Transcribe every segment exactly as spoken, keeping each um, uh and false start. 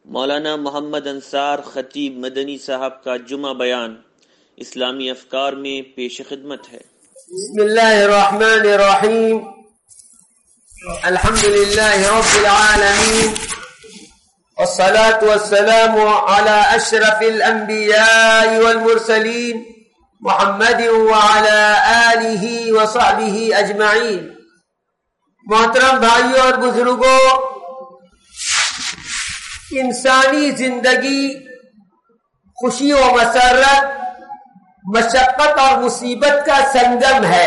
مولانا محمد انصار خطیب مدنی صاحب کا جمعہ بیان اسلامی افکار میں پیش خدمت ہے۔ بسم اللہ الرحمن الرحیم، الحمد للہ رب العالمین، والصلاة والسلام على اشرف الانبیاء والمرسلین محمد وعلى آلہ وصحبہ اجمعین۔ محترم بھائیوں اور بزرگوں، انسانی زندگی خوشی و مسرت، مشقت اور مصیبت کا سنگم ہے۔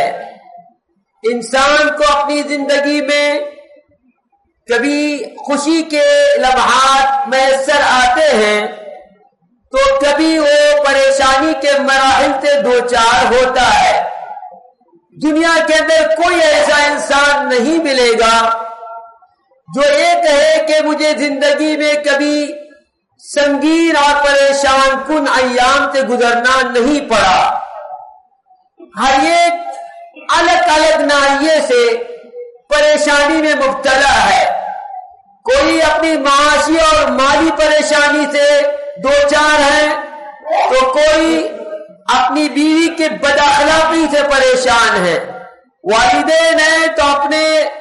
انسان کو اپنی زندگی میں کبھی خوشی کے لمحات میسر آتے ہیں تو کبھی وہ پریشانی کے مراحل سے دوچار ہوتا ہے۔ دنیا کے اندر کوئی ایسا انسان نہیں ملے گا جو یہ کہے کہ مجھے زندگی میں کبھی سنگین اور پریشان کن ایام سے گزرنا نہیں پڑا۔ ہر ایک الگ الگ ناحیے سے پریشانی میں مبتلا ہے۔ کوئی اپنی معاشی اور مالی پریشانی سے دوچار ہے تو کوئی اپنی بیوی کے بد اخلاقی سے پریشان ہے۔ والدین ہیں تو اپنے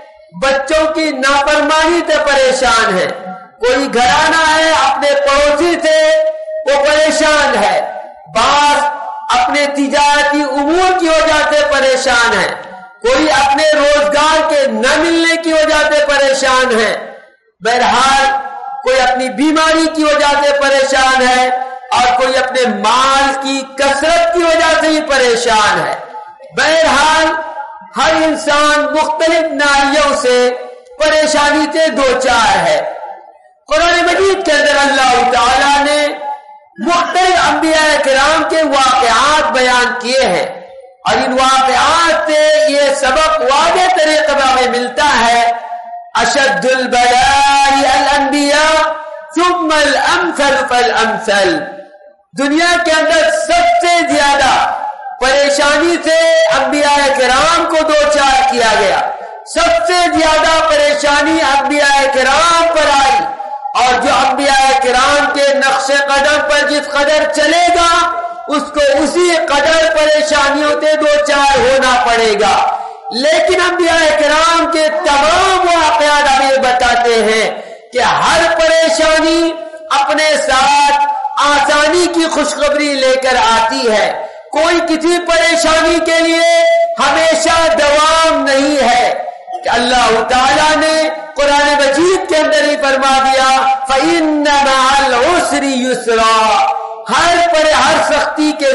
بچوں کی نافرمانی سے پریشان ہے۔ کوئی گھرانہ ہے اپنے پڑوسی سے وہ پریشان ہے۔ بعض اپنے تجارتی امور کی وجہ سے پریشان ہے۔ کوئی اپنے روزگار کے نہ ملنے کی وجہ سے پریشان ہے۔ بہرحال کوئی اپنی بیماری کی وجہ سے پریشان ہے اور کوئی اپنے مال کی کثرت کی وجہ سے ہی پریشان ہے۔ بہرحال ہر انسان مختلف ناحیوں سے پریشانی سے دوچار ہے۔ قرآن مجید کے اندر اللہ تعالیٰ نے مختلف انبیاء کرام کے واقعات بیان کیے ہیں اور ان واقعات سے یہ سبق واضح طریقے میں ہمیں ملتا ہے، اشد البلاء الانبیاء ثم الامثل فالامثل۔ دنیا کے اندر سب سے زیادہ پریشانی سے انبیاء کرام کو دوچار کیا گیا۔ سب سے زیادہ پریشانی انبیاء کرام پر آئی اور جو انبیاء کرام کے نقش قدم پر جس قدر چلے گا اس کو اسی قدر پریشانیوں سے دوچار ہونا پڑے گا۔ لیکن انبیاء کرام کے تمام واقعات ہمیں بتاتے ہیں کہ ہر پریشانی اپنے ساتھ آسانی کی خوشخبری لے کر آتی ہے۔ کوئی کسی پریشانی کے لیے ہمیشہ دوام نہیں ہے کہ اللہ تعالیٰ نے قرآن مجید کے اندر ہی فرما دیا فَإِنَّ مَعَ الْعُسْرِ يُسْرًا۔ ہر پر ہر سختی کے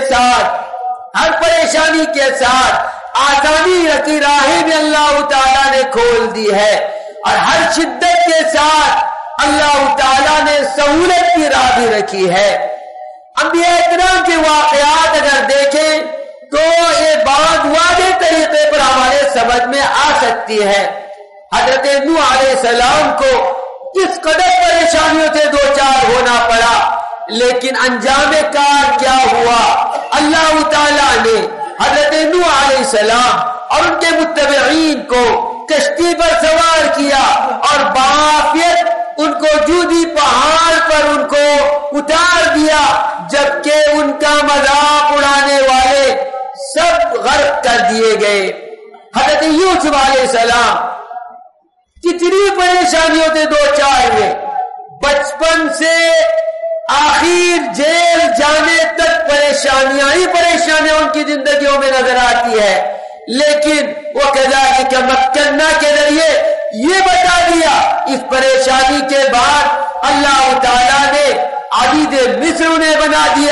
ساتھ، ہر پریشانی کے ساتھ آسانی کی راہیں بھی اللہ تعالیٰ نے کھول دی ہے اور ہر شدت کے ساتھ اللہ تعالیٰ نے سہولت کی راہ بھی رکھی ہے۔ انبیاء کرام کے واقعات اگر دیکھیں تو یہ بات واضح طریقے پر ہمارے سمجھ میں آ سکتی ہے۔ حضرت نوح علیہ السلام کو کس قدر پریشانیوں سے دوچار ہونا پڑا، لیکن انجام کار کیا ہوا؟ اللہ تعالیٰ نے حضرت نوح علیہ السلام اور ان کے متبعین کو کشتی پر سوار کیا اور بعافیت ان کو جودی پہاڑ پر ان کو اتار دیا، جبکہ ان کا مذاق اڑانے والے سب غرق کر دیے گئے۔ حضرت یوسف علیہ السلام کتنی پریشانیوں سے دوچار ہوئے، بچپن سے آخر جیل جانے تک پریشانیاں ہی پریشانیاں ان کی زندگیوں میں نظر آتی ہے، لیکن وہ کذالک مکننا کے ذریعے یہ بتا دیا۔ اس پریشانی کے بعد اللہ تعالیٰ نے عزیز مصر انہیں بنا دیا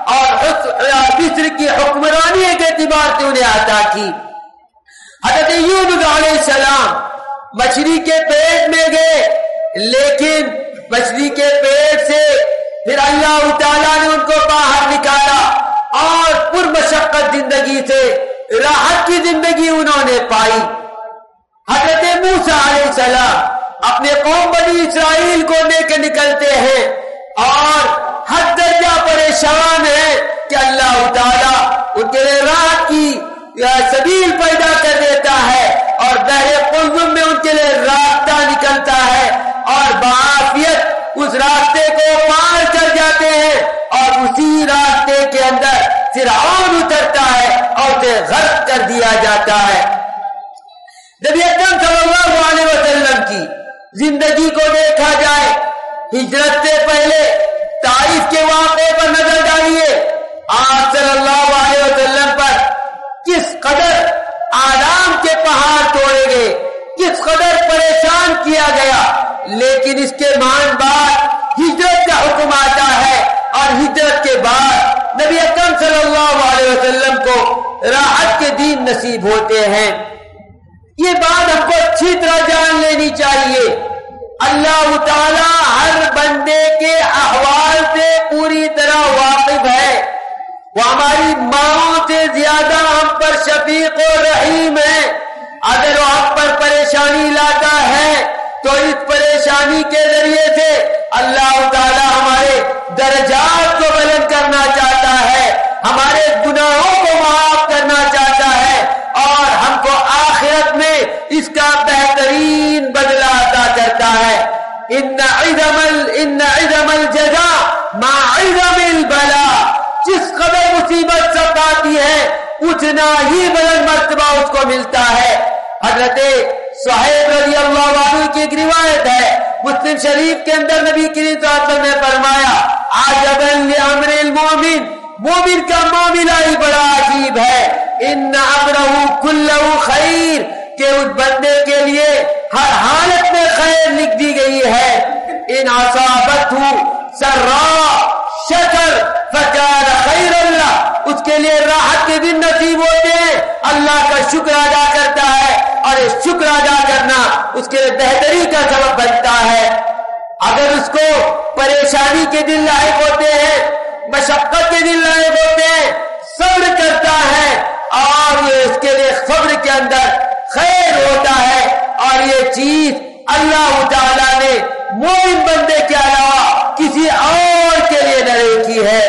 اور مصر کی حکمرانی کے اعتبار سے انہیں عطا کی۔ حضرت یونس علیہ السلام مچھلی کے پیٹ میں گئے، لیکن مچھلی کے پیٹ سے پھر اللہ تعالیٰ نے ان کو باہر نکالا اور پر مشقت زندگی سے راحت کی زندگی انہوں نے پائی۔ حضرت موسیٰ علیہ السلام اپنے قوم بنی اسرائیل کو لے کے نکلتے ہیں اور حد درجہ پریشان ہے کہ اللہ تعالیٰ ان کے لیے راحت کی سبیل پیدا کر دیتا ہے اور بحر قلزم میں ان کے لیے راستہ نکلتا ہے اور بعافیت اس اس راستے کو پار کر جاتے ہیں اور اسی راستے کے اندر فرعون اترتا ہے اور اسے غرق کر دیا جاتا ہے۔ نبی اکرم صلی اللہ علیہ وسلم کی زندگی کو دیکھا جائے، ہجرت سے پہلے طائف کے واقعے پر نظر ڈالیے، آپ صلی اللہ علیہ وسلم پر کس قدر آلام کے پہاڑ توڑے گئے، کس قدر پریشان کیا گیا، لیکن اس کے مان بعد ہجرت کا حکم آتا ہے اور ہجرت کے بعد نبی اکرم صلی اللہ علیہ وسلم کو راحت کے دین نصیب ہوتے ہیں۔ یہ بات ہم کو اچھی طرح جان لینی چاہیے، اللہ تعالی ہر بندے کے احوال سے پوری طرح واقف ہے، وہ ہماری ماؤں سے زیادہ ہم پر شفیق و رحیم ہے۔ اگر وہ ہم پر پریشانی لاتا ہے تو اس پریشانی کے ذریعے سے اللہ تعالی ہمارے درجات کو بلند کرنا چاہتا ہے، ہمارے گناہوں کو معاف کرنا چاہتا ہے اور ہم کو آخرت میں اس کا بہترین بدلہ عطا کرتا ہے۔ ان عظم ان عظم الجزاء مع عظم البلاء، جس قدر مصیبت ستاتی ہے اتنا ہی بلند مرتبہ اس کو ملتا ہے۔ حضرت صہیب رضی اللہ عنہ کی ایک روایت ہے، مسلم شریف کے اندر نبی کریم صلی اللہ علیہ وسلم نے فرمایا، عجبا لامر المؤمن، مومن کا معاملہ ہی بڑا عجیب ہے، ان امرہ کلہ خیر، کہ اس بندے کے لیے ہر حالت میں خیر لکھ دی گئی ہے۔ ان اصابتہ سراء شکر فکان خیر اللہ، اس کے لیے راحت کے دن نصیب ہوتے ہیں، اللہ کا شکر ادا کرتا ہے اور یہ شکر ادا کرنا اس کے لیے بہتری کا سبب بنتا ہے۔ اگر اس کو پریشانی کے دن لاحق ہوتے ہیں، مشقت کے دن لاحق ہوتے ہیں، صبر کرتا ہے اور یہ اس کے لیے صبر کے اندر خیر ہوتا ہے، اور یہ چیز اللہ تعالیٰ نے مومن بندے کے علاوہ کسی اور کے لیے نہ رکھی ہے۔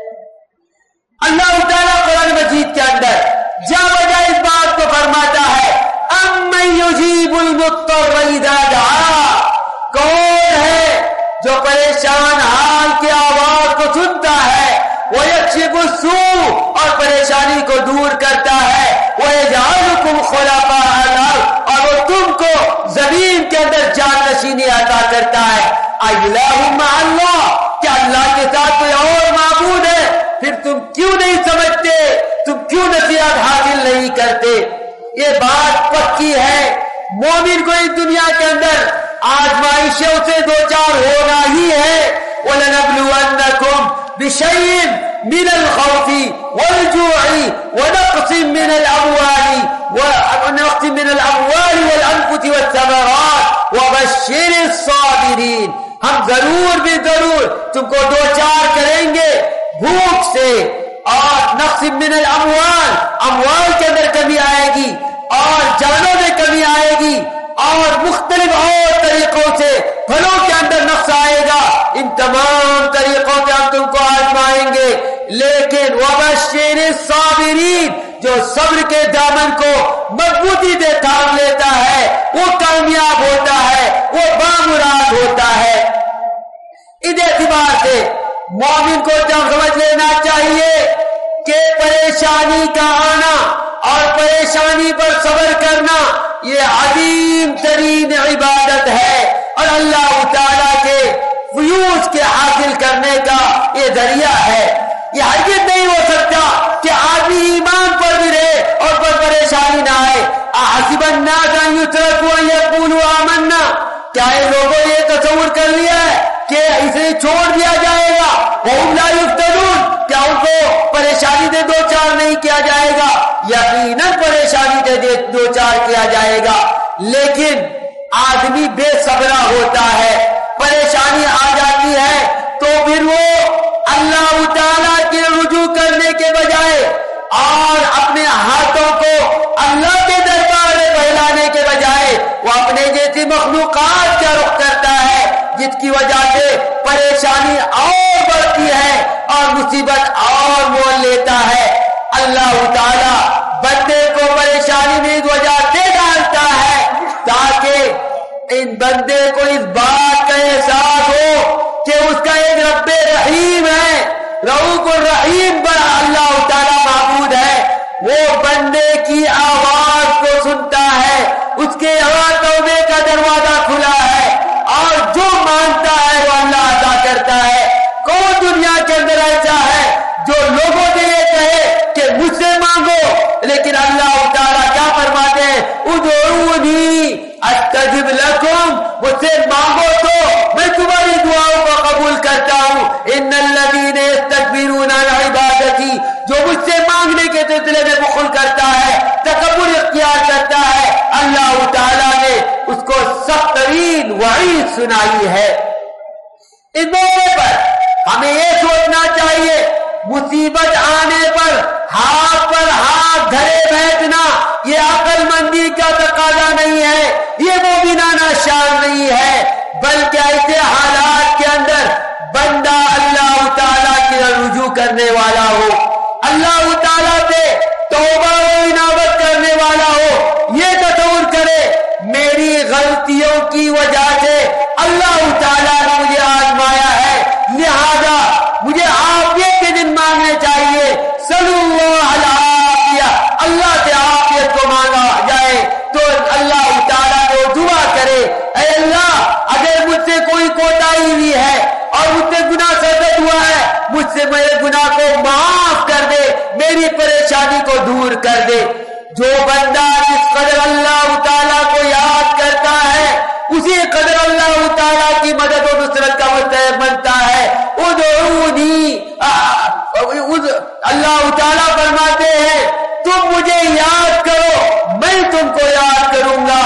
اللہ تعالیٰ قرآن مجید کے اندر جا بجا اس بات کو فرماتا ہے، امن یجیب المضطر اذا دعا، کون ہے جو پریشان حال کی آواز کو سنتا ہے، ویکشف السوء، اور پریشانی کو دور کرتا ہے، ویجعلکم خلفاء الارض، اور وہ تم کو زمین کے اندر جان نشینی عطا کرتا ہے۔ الہ مع اللہ، کیا اللہ کے ساتھ کوئی اور معبود ہے؟ پھر تم کیوں نہیں سمجھتے، تم کیوں نصیحت حاصل نہیں کرتے؟ یہ بات پکی ہے، مومن کو اس دنیا کے اندر آزمائشوں سے دو چار ہونا ہی ہے۔ وَلَنَبْلُوَنَّكُمْ بِشَيْءٍ مِنَ الْخَوْفِ وَالْجُوعِ وَنَقْصٍ مِنَ الْأَمْوَالِ وَنَقْصٍ مِنَ الْأَمْوَالِ وَالْأَنفُسِ وَالثَّمَرَاتِ وَبَشِّرِ الصَّابِرِينَ، ہم ضرور بھی ضرور تم کو دو چار کریں گے، بھوک سے اور نقص من الاموال، اموال کے اندر کمی آئے گی اور جانوں میں کمی آئے گی اور مختلف اور طریقوں سے پھلوں کے اندر نقص آئے گا، ان تمام طریقوں سے ہم تم کو آزمائیں گے، لیکن وبشر الصابرین، جو صبر کے دامن کو مضبوطی سے تھام لیتا ہے وہ کامیاب ہوتا ہے، وہ بامراد ہوتا ہے۔ اس اعتبار سے مومن کو جب سمجھ لینا چاہیے کہ پریشانی کا آنا اور پریشانی پر صبر کرنا یہ عظیم ترین عبادت ہے اور اللہ تعالیٰ کے فیوز کے حاصل کرنے کا یہ ذریعہ ہے۔ یہ ہرگز نہیں ہو سکتا کہ آدمی ایمان پر بھی رہے اور پر پریشانی نہ آئے۔ احسب الناس ان یترکوا ان یقولوا آمنا، کیا یہ لوگوں نے یہ تصور کر لیا ہے کہ اسے چھوڑ دیا جائے گا؟ وهم لا یفتنون، کیا ان کو پریشانی دے دو چار نہیں کیا جائے گا؟ یقیناً پریشانی دے دو چار کیا جائے گا، لیکن آدمی بے صبرا ہوتا ہے، پریشانی آ جاتی ہے تو پھر وہ اللہ تعالیٰ کے رجوع کرنے کے بجائے اور اپنے ہاتھوں کو اللہ کے دربار میں پھیلانے کے بجائے وہ اپنے جیسی مخلوقات کا رخ کرتا ہے، جس کی وجہ سے پریشانی اور بڑھتی ہے اور مصیبت اور مول لیتا ہے۔ اللہ تعالیٰ بندے کو پریشانی میں اس وجہ سے ڈالتا ہے تاکہ ان بندے کو اس بات کا احساس ہو بندے کی آواز کو سنتا ہے، اس کے یہاں توبے کا دروازہ کھلا ہے، اور جو مانگتا ہے وہ اللہ عطا کرتا ہے۔ کون دنیا کے اندر ایسا ہے جو لوگوں سے یہ کہے کہ مجھ سے مانگو، لیکن اللہ تعالیٰ کیا فرماتے ہیں؟ ادعونی استجب لکم، مجھ سے مانگو تو میں تمہاری دعاؤں کو قبول کرتا ہوں۔ ان الذین یستکبرون عن عبادتی، جو مجھ سے مانگنے کے سلسلے میں بخل کرتا ہے، تکبر اختیار کرتا ہے، اللہ تعالیٰ نے اس کو سخت ترین وعید سنائی ہے۔ اس موقع پر ہمیں یہ سوچنا چاہیے، مصیبت آنے پر ہاتھ پر ہاتھ دھرے بیٹھنا یہ عقل مندی کا تقاضا نہیں ہے، یہ مومنانہ شان نہیں ہے، بلکہ ایسے حالات کے اندر بندہ اللہ تعالیٰ کی رجوع کرنے والا ہو، اللہ تعالیٰ سے توبہ و انابت کرنے والا ہو۔ یہ تصور کرے میری غلطیوں کی وجہ سے اللہ تعالیٰ نے مجھے آزمایا ہے، لہذا مجھے عافیت کے دن مانگنے چاہیے۔ صلی اللہ علیہ، اللہ سے عافیت کو مانگا جائے تو اللہ تعالیٰ کو دعا کرے، اے اللہ اگر مجھ سے کوئی کوتاہی ہوئی ہے اور مجھ سے گناہ سرزد ہوا ہے، مجھ سے میرے گناہ کو معاف کر دے، میری پریشانی کو دور کر دے۔ جو بندہ جس قدر اللہ تعالیٰ کو یاد کرتا ہے اسی قدر اللہ تعالیٰ کی مدد و نصرت کا مستحق بنتا ہے۔ ادعونی، اللہ تعالیٰ فرماتے ہیں تم مجھے یاد کرو میں تم کو یاد کروں گا،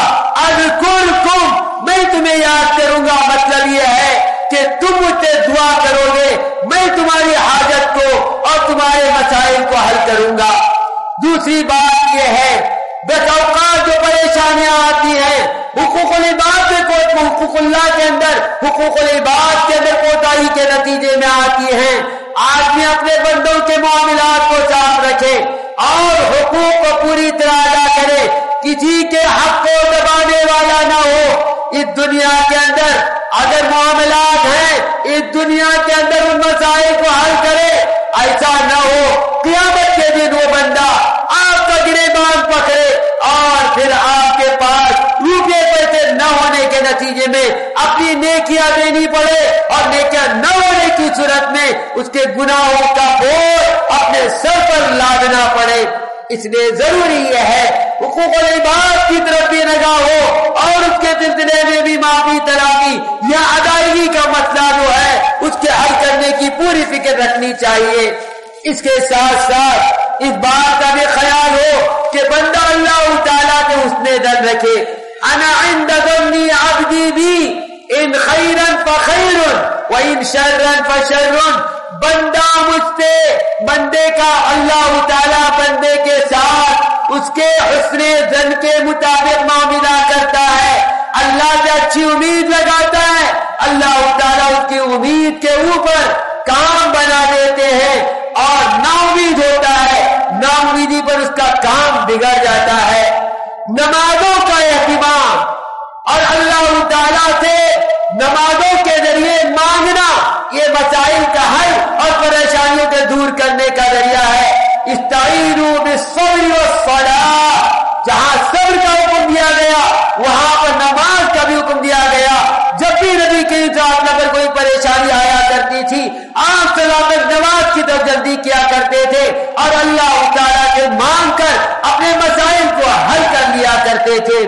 اذکرکم، میں تمہیں یاد کروں گا، مطلب یہ ہے کہ تم مجھ سے دعا کرو گے، میں تمہاری حاجت کو اور تمہارے مسائل کو حل کروں گا۔ دوسری بات یہ ہے، بس اوقات جو پریشانیاں آتی ہیں حقوق العباد کے حقوق اللہ کے اندر حقوق العباد کے اندر کوتاہی کے نتیجے میں آتی ہیں، آدمی اپنے بندوں کے معاملات کو صاف رکھے اور حقوق کو پوری طرح ادا کرے، کسی کے حق کو دبانے والا نہ ہو۔ اس دنیا کے اندر اگر معاملات ہیں، اس دنیا کے اندر ان مسائل کو حل کرے، ایسا نہ ہو قیامت کے دن وہ بندہ آپ کا گریبان پکڑے اور پھر آپ کے پاس روپے پیسے نہ ہونے کے نتیجے میں اپنی نیکیاں دینی پڑے، اور نیکیاں نہ ہونے کی صورت میں اس کے گناہوں کا بوجھ اپنے سر پر لادنا پڑے۔ اس لیے ضروری یہ ہے حقوق العباد کی طرف بھی نگاہ ہو اور اس کے سلسلے میں بھی معافی تلافی یا ادائیگی کا مسئلہ جو ہے اس کے حل کرنے کی پوری فکر رکھنی چاہیے۔ اس کے ساتھ ساتھ اس بات کا بھی خیال ہو کہ بندہ اللہ تعالیٰ کے حسن ظن رکھے، انا عند ظن عبدی بی، ان خیرا فخیر وان شرا فشر، بندہ مجھ سے، بندے کا اللہ تعالیٰ بندے کے ساتھ اس کے حسن ظن کے مطابق معاملہ کرتا ہے، اللہ سے اچھی امید لگاتا ہے، اللہ تعالیٰ اس کی امید کے اوپر کام بنا دیتے ہیں، اور نا امید ہوتا ہے، نا امیدی پر اس کا کام بگڑ جاتا ہے۔ نمازوں کا اہتمام اور اللہ تعالیٰ سے نمازوں کے ذریعے مانگنا یہ مسائل کا حل اور پریشانیوں کے دور کرنے کا ذریعہ ہے۔ استعینوا بالصبر والصلاۃ، جہاں صبر کا حکم دیا گیا وہاں پر نماز کا بھی حکم دیا گیا۔ جب بھی نبی کے ساتھ اگر کوئی پریشانی آیا کرتی تھی آپ سلامت نماز کی طرف جلدی کیا کرتے تھے اور اللہ تعالیٰ سے مانگ کر اپنے مسائل کو حل کر لیا کرتے تھے۔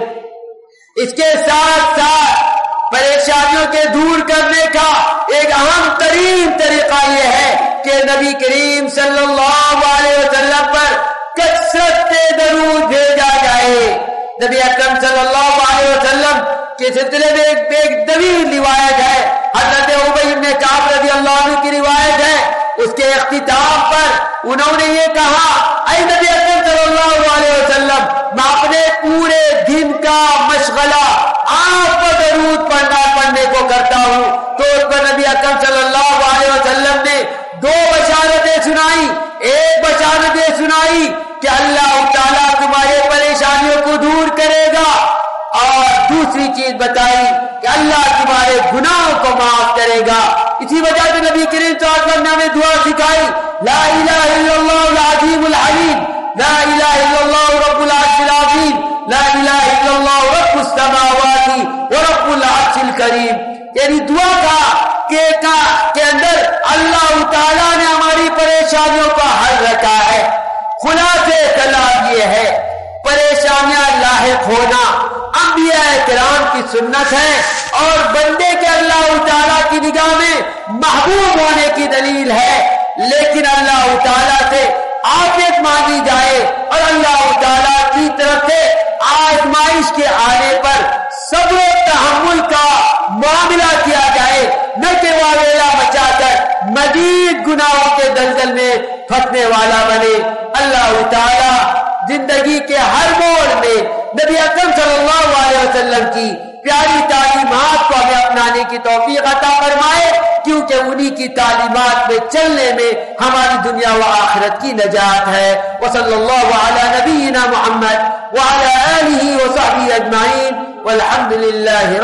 اس کے ساتھ ساتھ پریشانیوں کے دور کرنے کا ایک اہم ترین طریقہ یہ ہے کہ نبی کریم صلی اللہ علیہ وسلم پر کثرت سے درود بھیجا جائے۔ نبی اکرم صلی اللہ علیہ وسلم کے سلسلے میں ایک ایک طویل روایت ہے، حضرت ابی بن کعب رضی اللہ عنہ کی روایت ہے، اس کے اختتام پر انہوں نے یہ کہا، اے نبی اکرم صلی اللہ علیہ وسلم، میں اپنے پورے دن کا مشغلہ آپ پر درود پڑھنا پڑھنے کو کرتا ہوں۔ تو اس پر نبی اکرم صلی اللہ علیہ وسلم نے دو بشارتیں سنائی، ایک بشارت یہ سنائی کہ اللہ تعالیٰ تمہارے پریشانیوں کو دور کرے گا، اور دوسری چیز بتائی کہ اللہ تمہارے گناہوں کو معاف کرے گا۔ اسی وجہ سے نبی کریم صلی اللہ علیہ وسلم نے ہمیں دعا سکھائی، لا الہ الا اللہ العظیم الحلیم، لا الہ الا اللہ رب العرش العظیم، لا الہ الا اللہ رب السماوات ورب العرش الکریم. یعنی دعا کا کہ کے اندر اللہ تعالیٰ نے ہماری پریشانیوں کا حل رکھا ہے. خلاصے کلام یہ ہے، پریشانیاں لاحق ہونا انبیاء کرام کی سنت ہے اور بندے کے اللہ تعالیٰ کی نگاہ میں محبوب ہونے کی دلیل ہے. لیکن اللہ تعالیٰ سے عافیت مانگی جائے اور اللہ تعالیٰ کی طرف سے آزمائش کے آنے پر صبر و تحمل کا معاملہ کیا جائے، نہ کہ واویلا مچا کر مزید گناہوں کے دلدل میں پھنسنے والا بنے. اللہ تعالیٰ زندگی کے ہر موڑ میں نبی اکرم صلی اللہ علیہ وسلم کی پیاری تعلیمات کو ہمیں اپنانے کی توفیق عطا فرمائے، کیونکہ انہی کی تعلیمات میں چلنے میں ہماری دنیا و آخرت کی نجات ہے. وصلی اللہ علی نبینا محمد وعلی آلہ وصحبہ اجمعین والحمد للہ.